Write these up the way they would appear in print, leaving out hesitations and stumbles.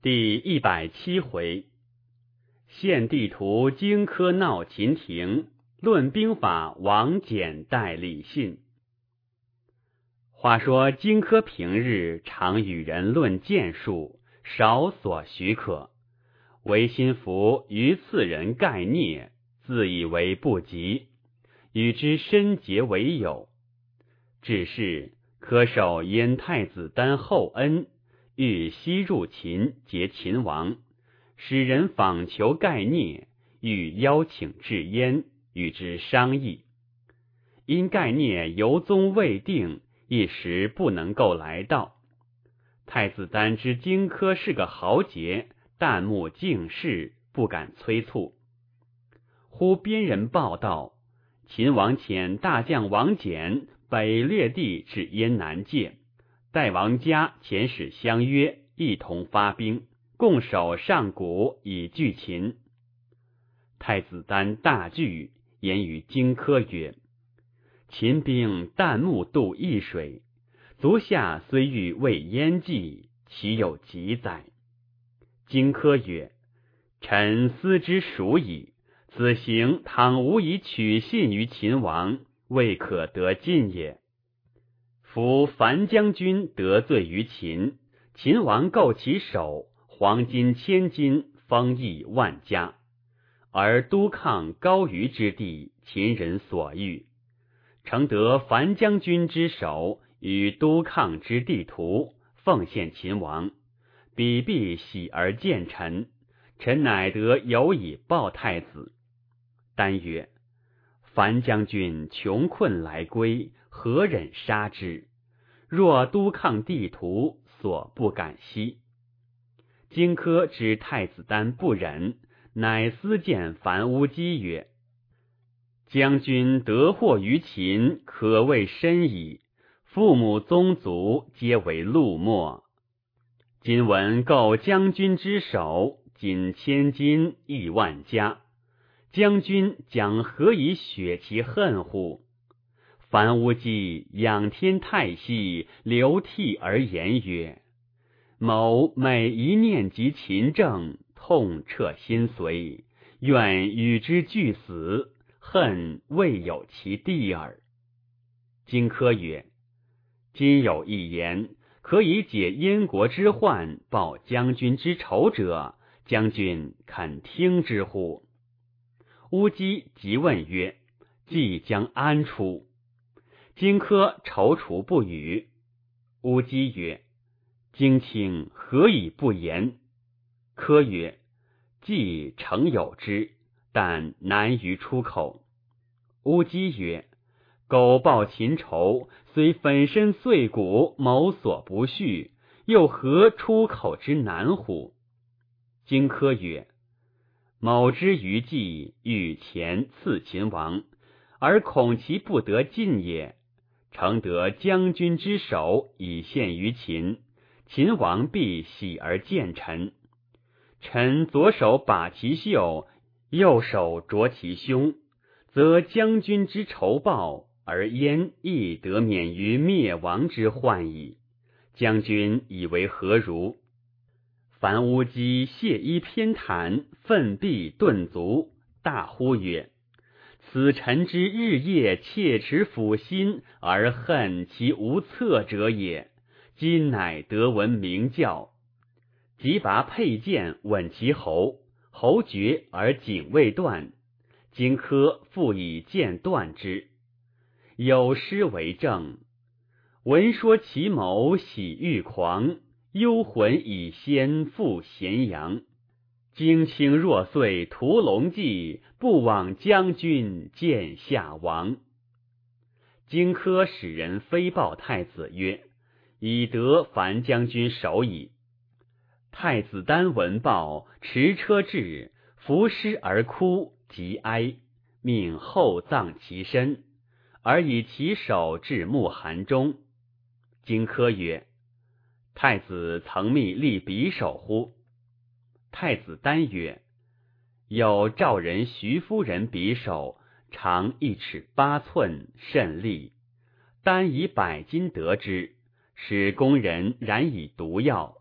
第107回，献地图荆轲闹秦庭，论兵法王翦代李信。话说荆轲平日常与人论剑术，少所许可，唯心服于次人盖聂，自以为不及，与之深结为友。只是轲守燕太子丹厚恩，欲西入秦结秦王，使人访求盖聂，欲邀请至燕，与之商议。因盖聂游踪未定，一时不能够来到。太子丹知荆轲是个豪杰，旦暮敬事，不敢催促。忽边人报道，秦王遣大将王翦北掠地至燕南界，待王家遣使相约，一同发兵，共守上谷，以拒秦。太子丹大惧，言与荆轲曰：秦兵旦暮渡易水，足下虽欲为燕计，岂有急哉？荆轲曰：臣思之属矣，此行倘无以取信于秦王，未可得进也。夫樊将军得罪于秦，秦王构其首，黄金1000斤，封邑10000家，而都抗高于之地，秦人所欲。诚得樊将军之首与都抗之地图，奉献秦王，彼必喜而见臣，臣乃得有以报太子。丹曰：樊将军穷困来归，何忍杀之？若都抗地图，所不敢惜。荆轲知太子丹不忍，乃私见樊乌鸡曰：将军得祸于秦，可谓深矣，父母宗族皆为戮没。今闻构将军之首，仅1000金，10000家，将军将何以雪其恨乎？樊乌鸡仰天叹息，流涕而言曰：某每一念及秦政，痛彻心髓，愿与之俱死，恨未有其地耳。荆轲曰：今有一言，可以解燕国之患，报将军之仇者，将军肯听之乎？乌鸡即问曰：计将安出？荆轲踌躇不语。乌鸡曰：荆卿何以不言？轲曰：计诚有之，但难于出口。乌鸡曰：苟报秦仇，虽粉身碎骨，某所不恤，又何出口之难乎？荆轲曰：某之于计，欲前刺秦王，而恐其不得进也。诚得将军之首，以献于秦，秦王必喜而见臣。臣左手把其袖，右手着其胸，则将军之仇报，而燕亦得免于灭亡之患矣。将军以为何如？樊乌鸡谢衣偏袒，奋臂顿足，大呼曰：此臣之日夜切持抚心，而恨其无策者也。今乃得闻明教。即拔佩剑吻其喉，喉绝而颈未断。荆轲复以剑断之。有诗为证：闻说其谋喜欲狂，幽魂已先赴咸阳。荆卿若遂屠龙记，不枉将军见下王。荆轲使人飞报太子曰：已得樊将军首矣。太子丹闻报，持车至，伏尸而哭，极哀，命厚葬其身，而以其首置墓函中。荆轲曰：太子曾密立匕首乎？太子丹曰：有赵人徐夫人匕首，长1尺8寸，甚利。丹以100金得之，使工人染以毒药，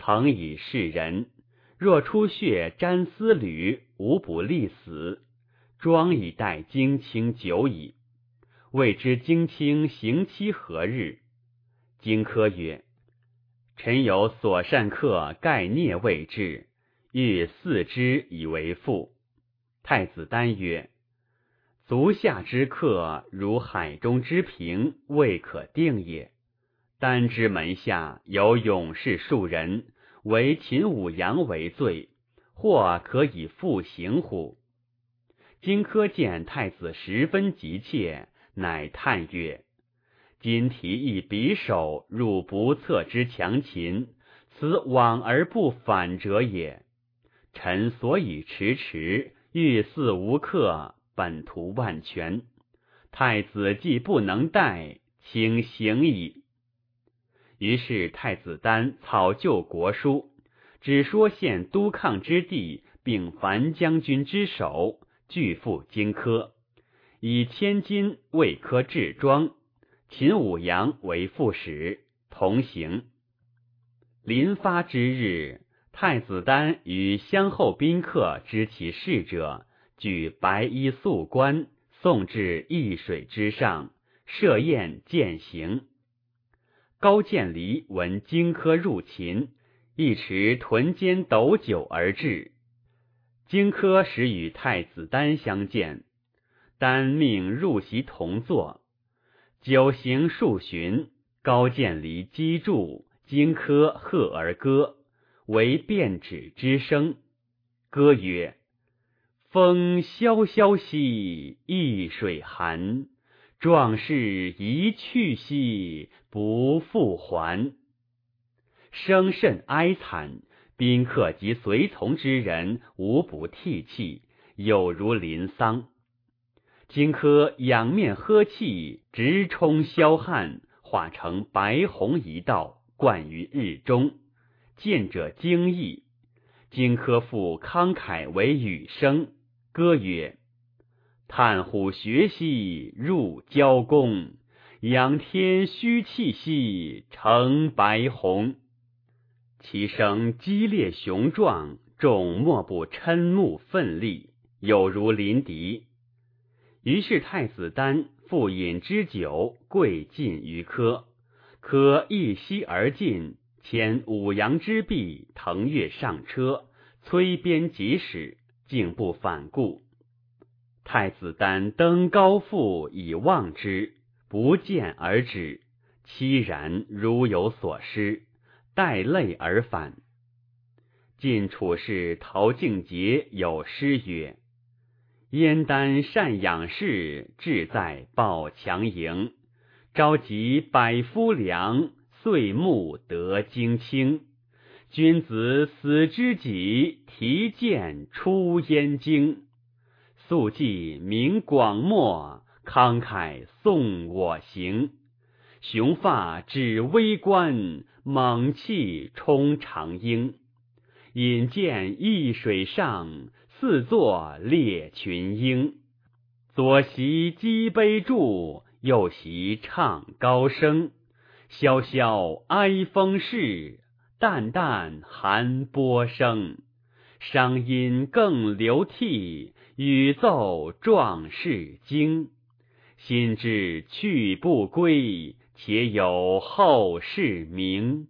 曾以示人，若出血沾丝缕，无不立死。庄以待荆卿久矣。未知荆卿刑期何日？荆轲曰：臣有所善客盖聂未至，欲嗣之以为父。太子丹曰：足下之客如海中之平，未可定也。丹之门下有勇士数人，为秦舞阳为罪，或可以复刑乎？荆轲见太子十分急切，乃叹曰：今提一匕首入不测之强秦，此往而不反者也。臣所以迟迟，欲嗣无客，本图万全。太子既不能待，请行矣。于是太子丹草就国书，只说献都抗之地，并樊将军之首，俱付荆轲，以千金为科治庄，秦舞阳为副使，同行。临发之日，太子丹与相后宾客知其事者，举白衣素冠，送至易水之上，设宴饯行。高渐离闻荆轲入秦，一持屯间斗酒而至。荆轲使与太子丹相见，丹命入席同坐。酒行数巡，高渐离击筑，荆轲喝而歌，为变止之声。歌曰：风萧萧兮易水寒，壮士一去兮不复还。声甚哀惨，宾客及随从之人无不涕泣，有如临丧。荆轲仰面呵气，直冲霄汉，化成白虹一道，贯于日中，见者惊异。荆轲复慷慨为羽声，歌曰：探虎穴兮入交公，仰天虚气兮成白虹。其声激烈雄壮，众莫不瞠目奋力，有如临敌。于是太子丹复饮之酒，跪尽于轲。轲一息而进，牵舞阳之璧，腾跃上车，催鞭疾驶，竟不反顾。太子丹登高复以望之，不见而止，凄然如有所失，带泪而返。晋楚士陶敬节有诗曰：燕丹善养士，志在报强营。召集百夫良，岁暮得荆卿。君子死知己，提剑出燕京。速记名广漠，慷慨送我行。雄发指微冠，猛气冲长缨。引荐易水上，四座列群英。左席击杯柱，右席唱高声。萧萧哀风势，淡淡寒波声。商音更流涕，语奏壮士惊。心知去不归，且有后世名。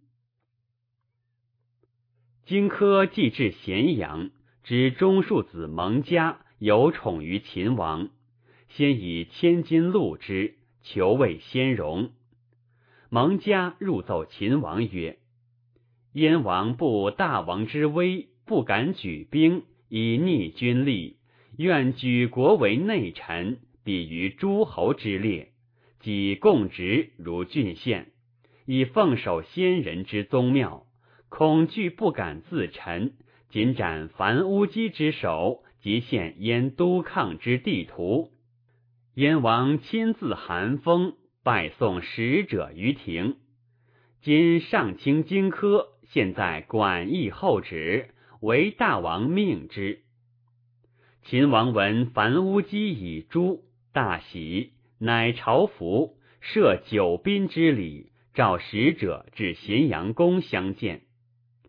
荆轲既至咸阳，知中庶子蒙嘉有宠于秦王，先以千金禄之，求为先戎。蒙嘉入奏秦王曰：燕王不大王之威，不敢举兵，以逆君力，愿举国为内臣，比于诸侯之列，己共职如郡县，以奉守先人之宗庙，恐惧不敢自陈，仅斩樊乌鸡之首，即献燕都抗之地图。燕王亲自函封，拜送使者于庭。今上卿荆轲，现在管驿候旨，为大王命之。秦王闻樊乌鸡已诛，大喜，乃朝服，设9宾之礼，召使者至咸阳宫相见。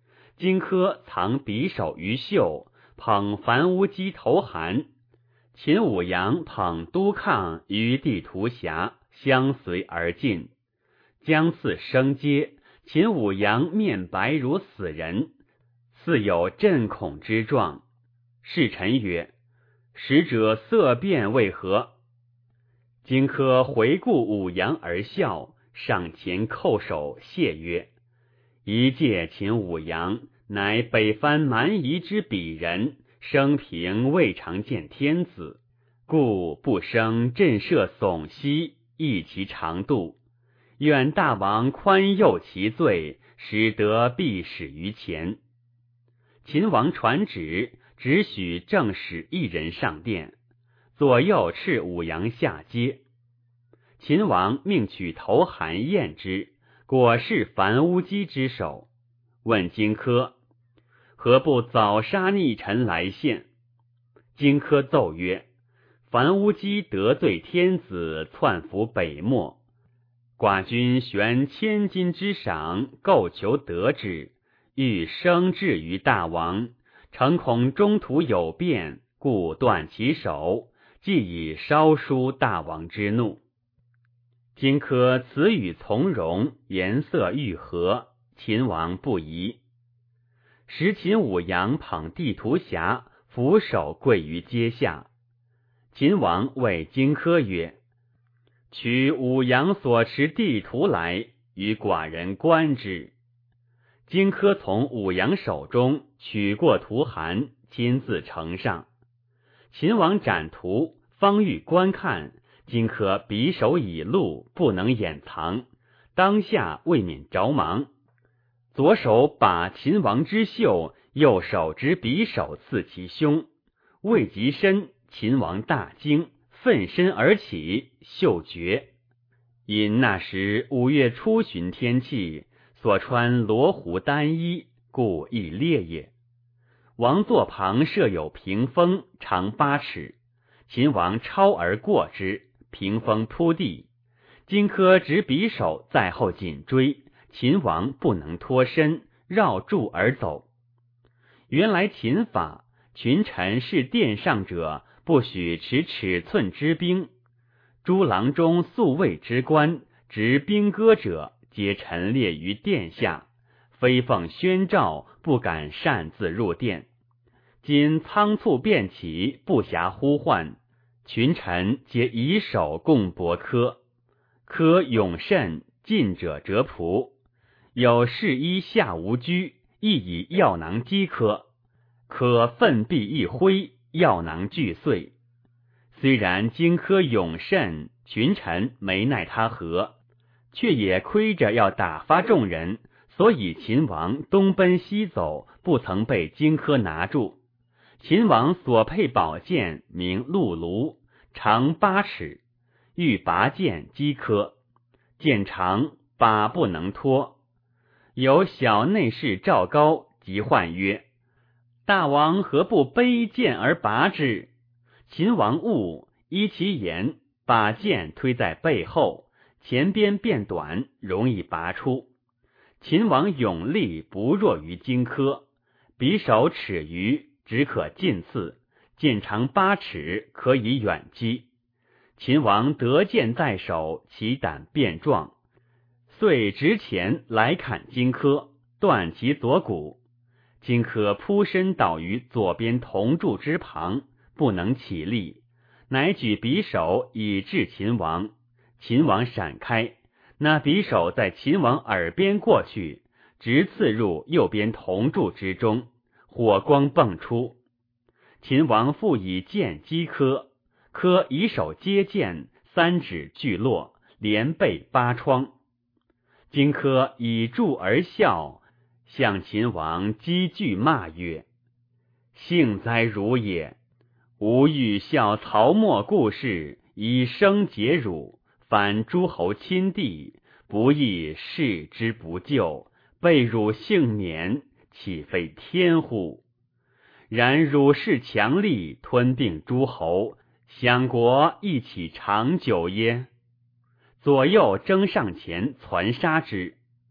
荆轲藏匕首于袖，捧樊乌鸡头函。秦舞阳捧督抗于地图峡，相随而进。将次升阶，秦舞阳面白如死人，似有震恐之状。侍臣曰：使者色变为何？荆轲回顾舞阳而笑，上前叩首谢曰：一介秦舞阳，乃北藩蛮夷之鄙人，生平未尝见天子，故不生震慑悚息，抑其长度。愿大王宽宥其罪，使得必使于前。秦王传旨，只许正使一人上殿，左右斥舞阳下阶。秦王命取头函验之，果是樊乌鸡之手。问荆轲：何不早杀逆臣来献？荆轲奏曰：樊乌鸡得罪天子，篡服北漠，寡君悬千金之赏，构求得之，欲生至于大王，诚恐中途有变，故断其手，既以稍疏大王之怒。荆轲此语从容，颜色愈和，秦王不疑。时秦舞阳捧地图匣，俯首跪于阶下。秦王谓荆轲曰：取舞阳所持地图来，与寡人观之。荆轲从舞阳手中取过图函，亲自呈上。秦王展图，方欲观看，荆轲匕首已露，不能掩藏，当下未免着忙，左手把秦王之袖，右手执匕首刺其胸，未及身，秦王大惊，奋身而起，袖绝。因那时5月初旬天气，所穿罗狐单衣，故亦烈也。王座旁设有屏风，长8尺，秦王超而过之，屏风扑地。荆轲执匕首在后紧追，秦王不能脱身，绕柱而走。原来秦法，群臣是殿上者，不许持尺寸之兵。诸郎中宿卫之官，执兵戈者，皆陈列于殿下，非奉宣诏，不敢擅自入殿。今仓促便起，不暇呼唤，群臣皆以手共搏轲。轲勇甚，近者折仆。有侍医下无居，亦以药囊击轲，轲奋臂一挥，药囊俱碎。虽然荆轲勇甚，群臣没奈他何，却也亏着要打发众人，所以秦王东奔西走，不曾被荆轲拿住。秦王所佩宝剑名鹿卢，长8尺，欲拔剑击轲，剑长，把不能脱。有小内侍赵高即唤曰：大王何不背剑而拔之？秦王悟，依其言，把剑推在背后，前边变短，容易拔出。秦王勇力不弱于荆轲，匕首尺余，只可近刺，剑长8尺，可以远击。秦王得剑在手，其胆变壮，遂直前来砍荆轲，断其左骨。荆轲扑身倒于左边铜柱之旁，不能起立，乃举匕首以制秦王。秦王闪开，那匕首在秦王耳边过去，直刺入右边铜柱之中，火光迸出。秦王复以剑击轲，轲以手接剑，3指俱落，连被8疮。荆轲以柱而笑，向秦王击句骂曰：幸哉汝也！吾欲效曹沫故事，以生解辱，反诸侯亲弟，不义视之不救，被汝幸免，岂非天乎？然汝势强力，吞并诸侯，享国亦岂长久耶？左右争上前，攒杀之。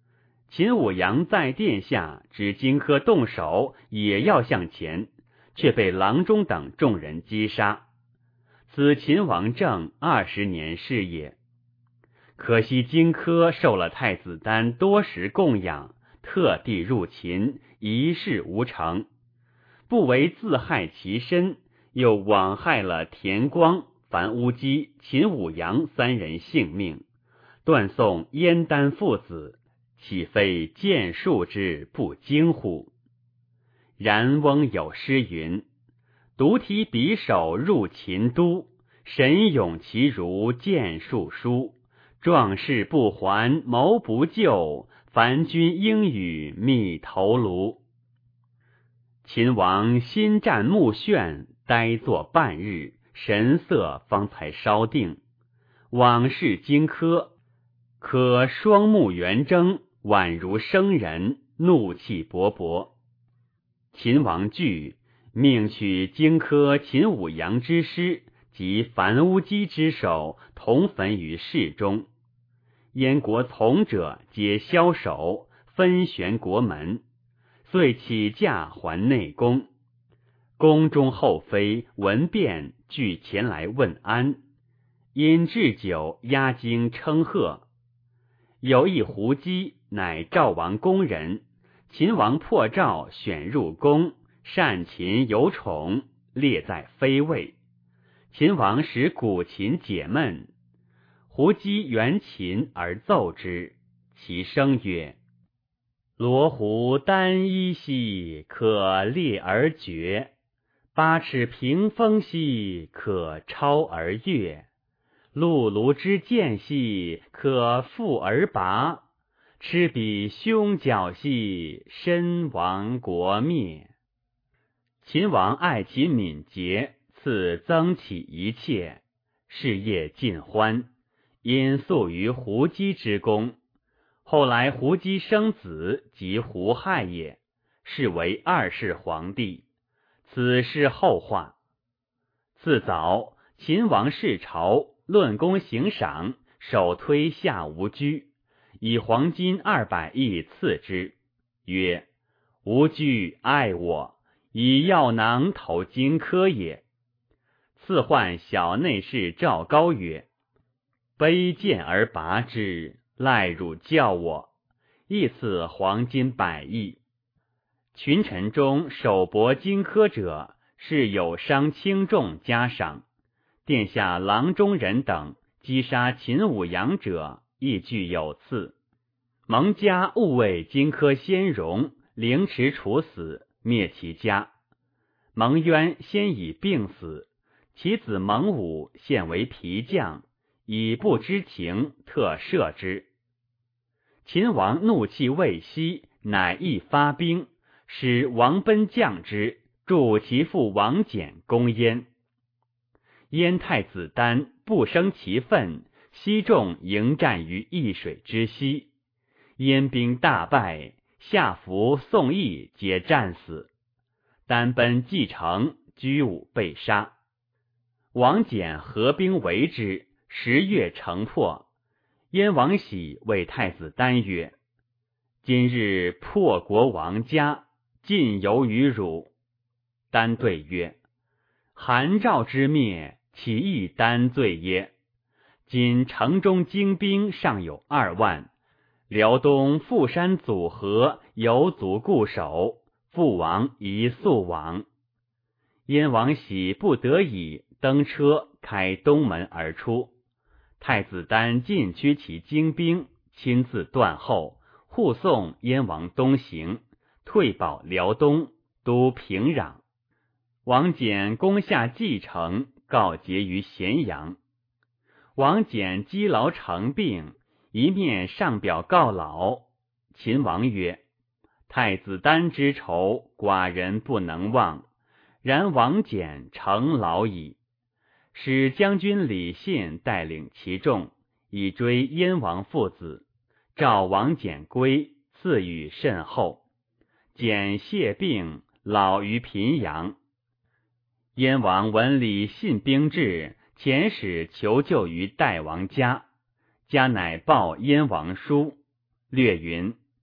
秦舞阳在殿下指荆轲动手，也要向前，却被郎中等众人击杀。此秦王政20年事也。可惜荆轲受了太子丹多时供养，特地入秦，一事无成，不为自害其身，又枉害了田光、樊乌鸡、秦舞阳3人性命，断送燕丹父子，岂非剑术之不精乎？然翁有诗云：独提匕首入秦都，神勇其如剑术书。壮士不还谋不救，凡军应与觅头颅。秦王心战目眩，呆坐半日，神色方才稍定。往视荆轲，可双目圆睁，宛如生人，怒气勃勃。秦王惧，命取荆轲、秦舞阳之尸及樊乌鸡之首，同焚于室中。燕国从者皆枭首，分悬国门，遂起驾还内宫。宫中后妃闻变，俱前来问安，因置酒压惊称贺。有一胡姬，乃赵王宫人，秦王破赵，选入宫，善琴有宠，列在妃位。秦王使古琴解闷，胡姬援琴而奏之，其声曰：罗湖单衣兮，可列而绝；八尺屏风兮，可超而越；辘轳之间兮，可复而拔；赤彼胸角兮，身亡国灭。秦王爱其敏捷，赐增起一切，事业尽欢，因宿于胡姬之宫。后来胡姬生子，即胡亥也，是为2世皇帝。此是后话。次早，秦王视朝，论功行赏，首推下吴居，以黄金200亿赐之，曰：吴居爱我，以药囊投荆轲也。赐换小内侍赵高曰：卑贱而拔之，赖汝教我，亦赐黄金100亿。群臣中首搏荆轲者，是有伤轻重加赏。殿下郎中人等击杀秦舞阳者，亦具有赐。蒙家误为荆轲先荣，凌迟处死，灭其家。蒙渊先已病死，其子蒙武现为皮将，以不知情，特赦之。秦王怒气未息，乃亦发兵，使王奔将之，助其父王翦攻燕。燕太子丹不生其愤，西众迎战于易水之西，燕兵大败，夏服、宋义皆战死。丹奔继承，居武被杀。王翦合兵围之，10月城破。燕王喜谓太子丹曰：今日破国亡家，尽由于汝。丹对曰：韩赵之灭，岂亦丹罪耶？今城中精兵尚有2万，辽东富山阻合，犹足固守，父王宜速往。燕王喜不得已，登车开东门而出。太子丹尽驱其精兵，亲自断后，护送燕王东行，退保辽东，都平壤。王翦攻下蓟城，告捷于咸阳。王翦积劳成病，一面上表告老。秦王曰：太子丹之仇，寡人不能忘，然王翦成老矣。使将军李信带领其众，以追燕王父子，召王翦归，赐予甚厚。翦谢病，老于平阳。燕王闻李信兵至，遣使求救于代王家，家乃报燕王书，略云：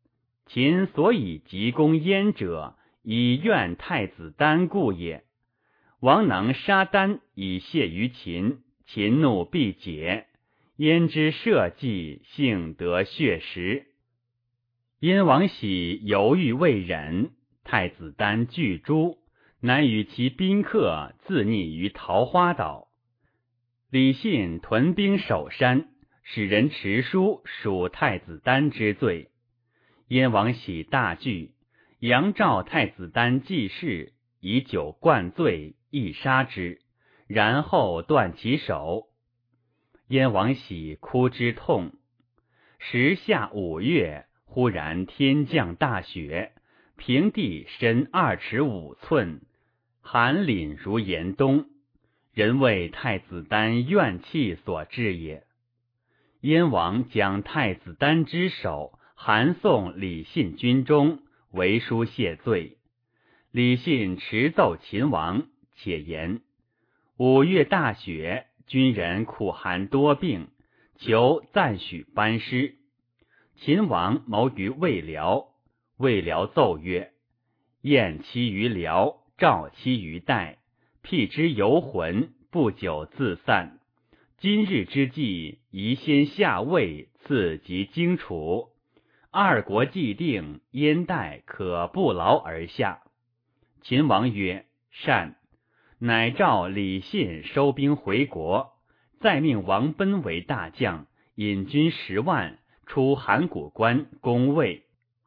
秦所以急攻燕者，以怨太子丹故也。王能杀丹以谢于秦，秦怒必解。燕之社稷，幸得血食。燕王喜犹豫未忍，太子丹拒诛，乃与其宾客自匿于桃花岛。李信屯兵守山，使人持书属太子丹之罪。燕王喜大惧，杨召太子丹济世，以酒灌醉，亦杀之，然后断其手。燕王喜哭之痛。时下5月，忽然天降大雪，平地深2尺5寸，寒凛如严冬，人谓太子丹怨气所致也。燕王将太子丹之首函送李信军中，为书谢罪。李信持奏秦王，且言5月大雪，军人苦寒多病，求暂许班师。秦王谋于魏辽，魏辽奏曰：燕期于辽，赵期于代，辟之游魂，不久自散。今日之计，宜先下魏，次及荆楚。2国既定，燕代可不劳而下。秦王曰：善。乃召李信收兵回国，再命王贲为大将，引军10万，出函谷关攻魏。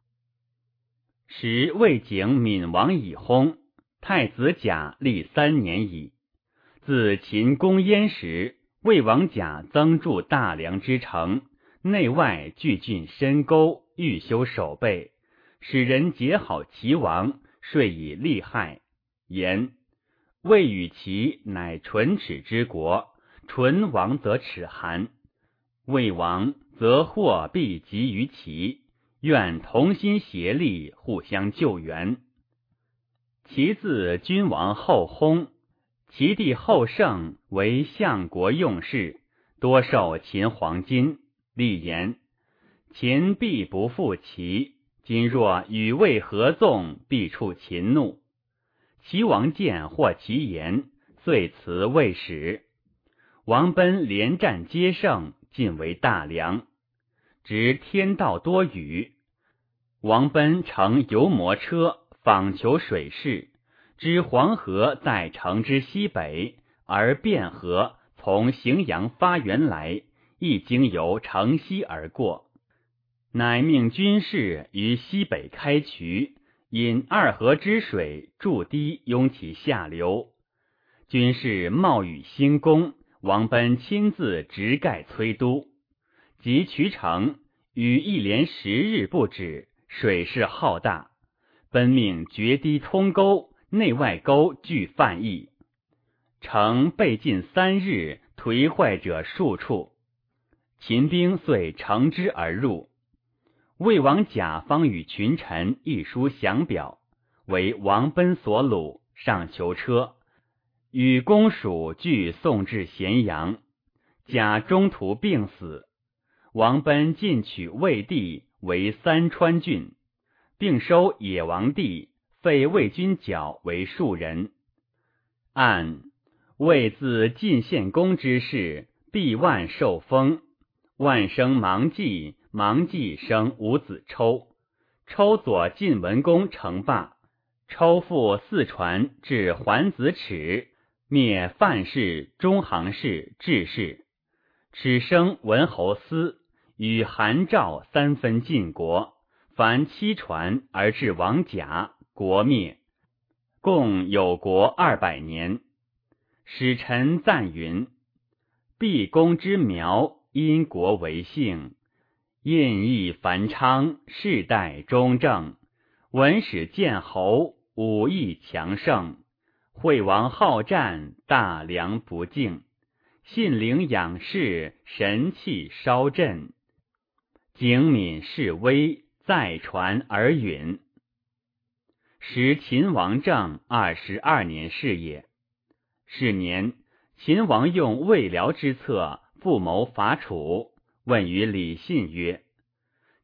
时魏景闵王已薨，太子甲历3年矣。自秦攻燕时，魏王甲增筑大梁之城，内外俱郡深沟，欲修守备，使人结好齐王，遂以利害。言魏与齐乃唇齿之国，唇亡则齿寒，魏亡则祸必及于齐，愿同心协力，互相救援。其自君王后薨，其弟后胜为相国用事，多受秦黄金，立言秦必不负齐，今若与魏合纵，必触秦怒。齐王见或其言，遂辞魏使。王贲连战皆胜，进为大梁。值天道多雨，王贲乘游摩车，访求水势，知黄河在城之西北，而汴河从荥阳发源来，亦经由城西而过，乃命军士于西北开渠，引2河之水筑堤，拥其下流。军士冒雨兴攻，王贲亲自执盖催督。及渠成，雨一连10日不止，水势浩大，贲命决堤通沟，内外沟俱泛溢。城被尽3日，颓坏者数处。秦兵遂乘之而入。魏王甲方与群臣一书降表，为王贲所虏，上囚车，与公属俱送至咸阳。甲中途病死。王贲进取魏地，为3川郡，并收野王地，废魏军角为庶人。按魏自晋献公之事，必万受封，万生芒季，芒季生伍子抽，抽左晋文公称霸，抽复4传至桓子齿，灭范氏、中行氏、智氏，齿生文侯司，与韩赵3分晋国，凡7传而至王甲，国灭，共有国200年。使臣赞云：毕公之苗，因国为幸，印义繁昌，世代忠正，文史建侯，武艺强盛，惠王好战，大梁不敬，信陵养士，神器稍振，景敏示威，再传而允。时秦王政22年是也。是年，秦王用魏辽之策，复谋伐楚，问于李信曰：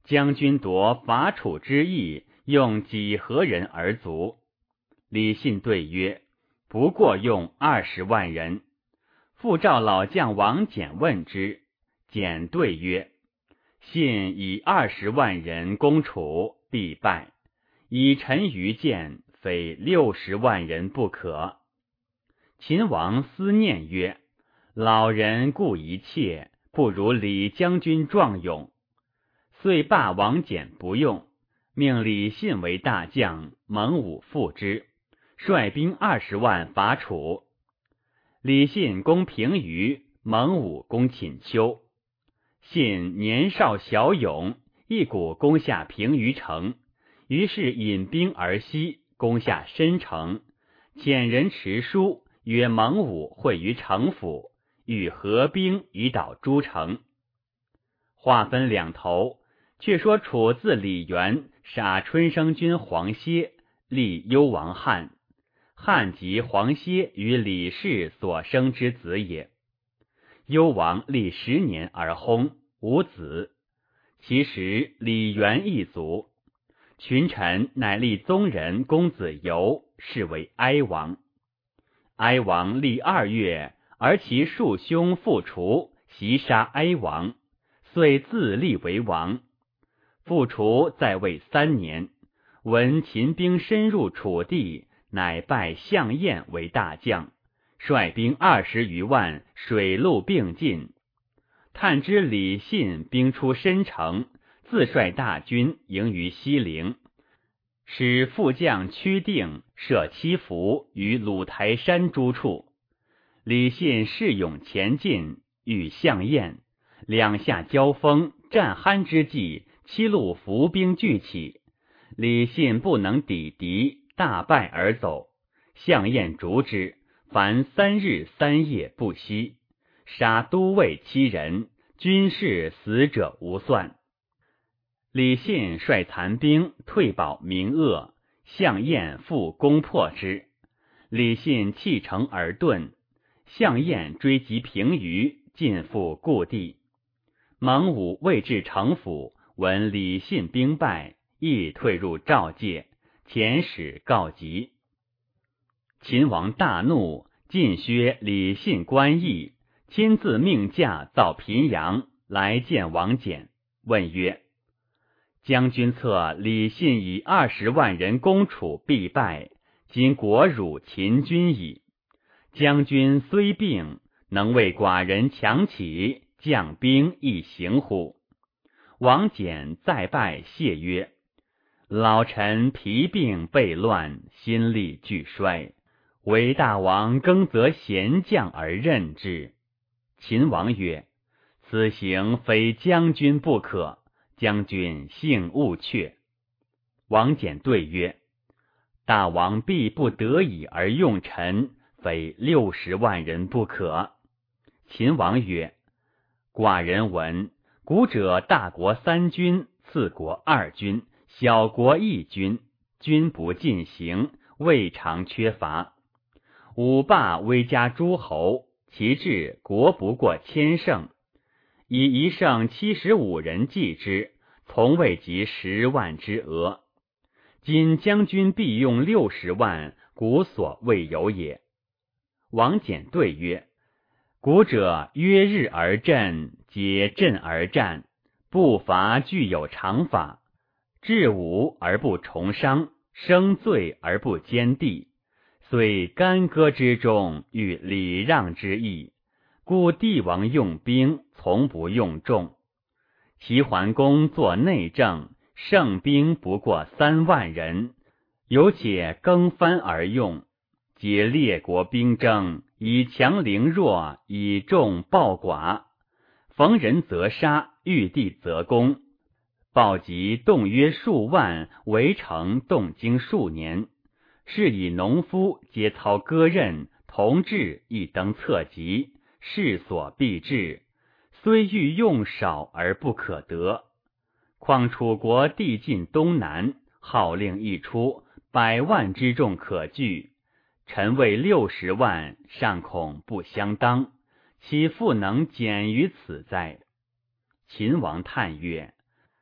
将军夺伐楚之意，用几何人而卒？李信对曰：不过用20万人。复召老将王翦问之，翦对曰：信以20万人攻楚，必败。以臣愚见，非60万人不可。秦王思念曰：老人顾一切，不如李将军壮勇。遂罢王翦不用，命李信为大将，蒙武附之，率兵20万伐楚。李信攻平舆，蒙武攻寝丘。信年少骁勇，一鼓攻下平舆城，于是引兵而西，攻下申城，遣人持书曰蒙武会于城府，欲合兵以捣诸城。话分两头，却说楚自李元杀春生君黄歇，立幽王汉。汉即黄歇与李氏所生之子也。幽王历10年而薨，无子。其时李元一族，群臣乃立宗人公子游，是为哀王。哀王历2月，而其庶兄父楚袭杀哀王，遂自立为王。父楚在位3年，闻秦兵深入楚地，乃拜项燕为大将，率兵20余万，水陆并进。探知李信兵出申城，自率大军迎于西陵，使副将屈定设七伏于鲁台山诸处。李信势勇前进，与项燕两下交锋，战酣之际，七路伏兵聚起，李信不能抵敌，大败而走。项燕逐之，凡3日3夜不息，杀都尉7人，军士死者无算。李信率残兵退保民鄂，项燕复攻破之。李信弃城而遁，项燕追击平舆，尽复故地。蒙武未至城府，闻李信兵败，亦退入赵界，遣使告急。秦王大怒，尽削李信官役，亲自命驾造平阳，来见王翦，问曰：将军策李信以20万人攻楚，必败，今国辱秦军矣。将军虽病，能为寡人强起，将兵亦行乎？王翦再拜谢曰：老臣疲病备乱，心力俱衰，唯大王更择贤将而任之。秦王曰：此行非将军不可，将军幸勿却。王翦对曰：大王必不得已而用臣，非60万人不可。秦王曰：寡人闻古者大国3军，次国2军，小国1军，军不进行，未尝缺乏。五霸威加诸侯，其至国不过1000胜，以1胜75人计之，从未及10万之额。今将军必用60万，古所未有也。王翦对曰：古者约日而阵，皆阵而战，步伐具有常法，治武而不重伤，生罪而不坚地，虽干戈之中，欲礼让之意，故帝王用兵，从不用众。齐桓公作内政，胜兵不过3万人，有且更番而用，皆列国兵争，以强凌弱，以众暴寡，逢人则杀，遇地则攻，暴疾动约数万，围城动经数年。是以农夫皆操割刃，同治亦登策疾，势所必至，虽欲用少而不可得。况楚国地尽东南，号令一出，100万之众可据，臣为60万，尚恐不相当，岂复能减于此哉？秦王叹曰：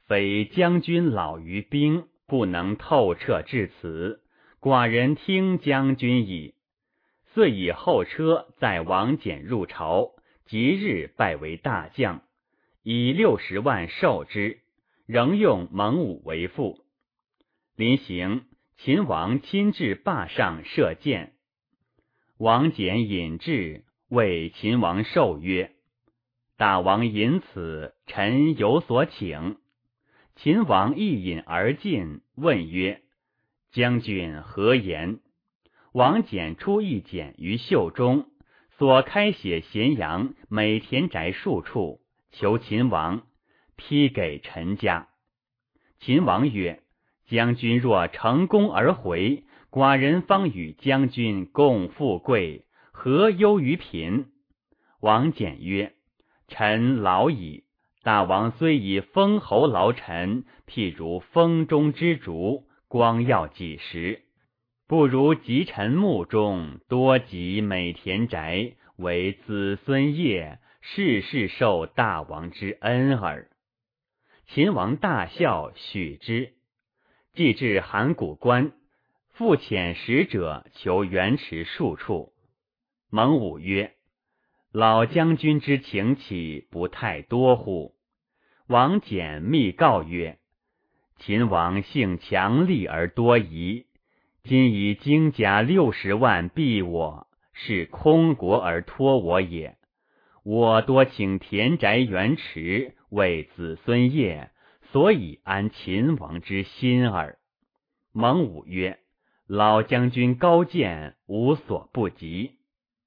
非将军老于兵，不能透彻至此，寡人听将军矣。遂以后车载王翦入朝，即日拜为大将，以60万授之，仍用蒙武为父。临行，秦王亲至坝上射箭，王翦引至，谓秦王授曰：大王引此，臣有所请。秦王一饮而尽，问曰：将军何言？王翦出一简于袖中，所开写咸阳每田宅数处，求秦王批给臣家。秦王曰：将军若成功而回，寡人方与将军共富贵，何忧于贫？王翦曰：臣老矣，大王虽以封侯劳臣，譬如风中之烛，光耀几时，不如及臣墓中，多集美田宅，为子孙业，世世受大王之恩耳。秦王大笑，许之。既至函谷关，复遣使者求援池数处。蒙武曰：老将军之请起，不太多乎？王翦密告曰：秦王性强力而多疑，今以精甲60万逼我，是空国而托我也。我多请田宅园池，为子孙业，所以安秦王之心耳。蒙武曰：老将军高见，无所不及。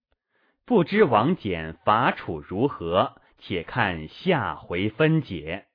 不知王翦伐楚如何，且看下回分解。